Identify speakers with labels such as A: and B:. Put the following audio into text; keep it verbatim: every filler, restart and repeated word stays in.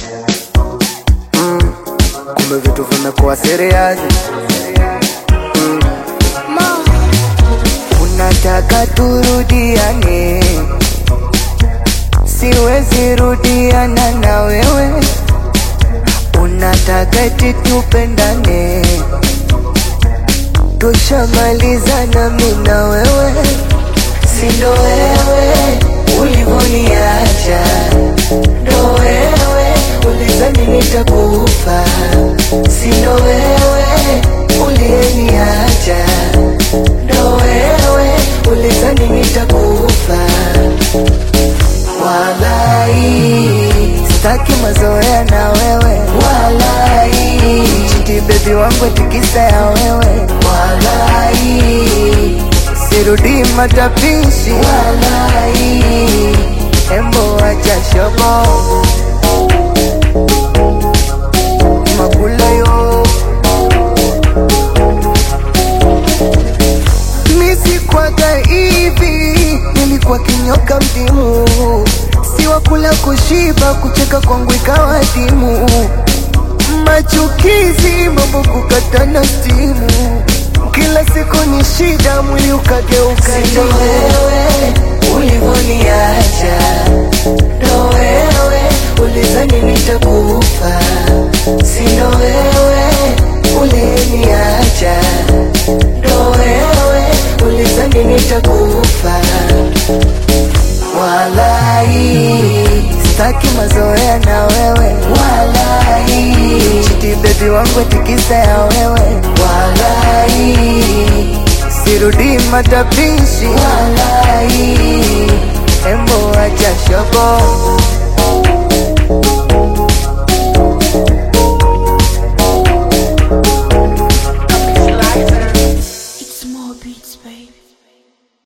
A: mm. Kumbe vitu vimekuwa serious mm. Unataka turudiane, siwezi rudiana na wewe. Unataka eti tupendane, tushamalizana mimi na wewe. Sindo wewe ulivoniacha, ndo wewe ulizani nitakufa. Sindo wewe uliyeniacha, ndo wewe ulizani nitakufa. Walai, sitaki mazoea na wewe. Walai, chiti baby wangu tikisa ya wewe. Walai, sirudi matapishi. Walai, embo wacha shobo makula yo. Misi kwaga hivi, nilikuwa kinyoka mtimu, siwa kula kushiba, kucheka kwangu ikawa timu. Machukizi, mambo kukatana stimu, kila siku ni shida, mwili ukageuka. Sindo wewe ulivoniacha, ndo wewe ulizani nitakufa. Sindo wewe uliyeniacha, ndo wewe ulizani nitakufa. Walai, sitaki mazoea na wewe. Walai, chiti baby wangu tikisa ya wewe. Walai, sirudi matapishi. Walai, embo wacha shobo.
B: It's more beats, baby.